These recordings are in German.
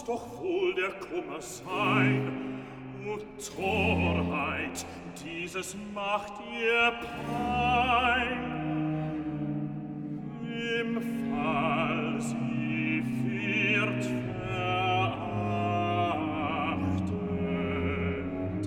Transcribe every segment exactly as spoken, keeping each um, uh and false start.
doch wohl der Kummer sein. O Torheit, dieses macht ihr Pein. Im Fall sie wird verachtet.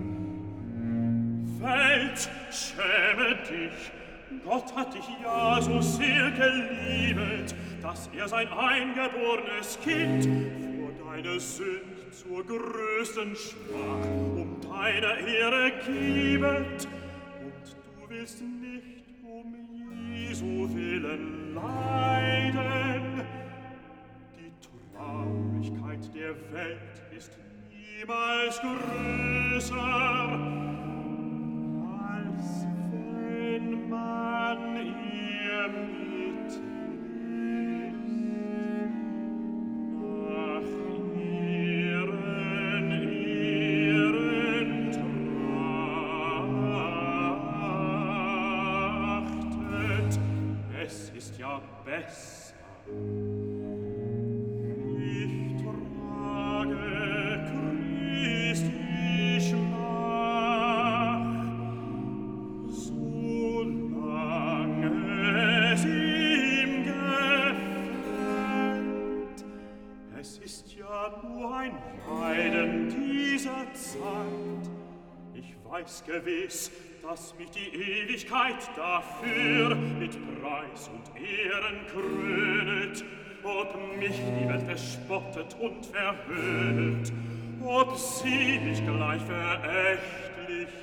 Welt, schäme dich, Gott hat dich ja so sehr geliebet, dass er sein eingeborenes Kind vor deine Sünd zur größten Schmach um deine Ehre gibet. Und du willst nicht um Jesu willen leiden. Die Traurigkeit der Welt ist niemals größer, als wenn man ihr mitträgt nach ihren Ehren trachtet. Es ist ja besser. Ich trage Christi Schmach, solange es ihm gefällt. Es ist ja nur ein Leiden dieser Zeit. Ich weiß gewiss, dass mich die Ewigkeit dafür mit Preis und Ehren krönet, ob mich die Welt verspottet und verhöhnt, ob sie mich gleich verächtlich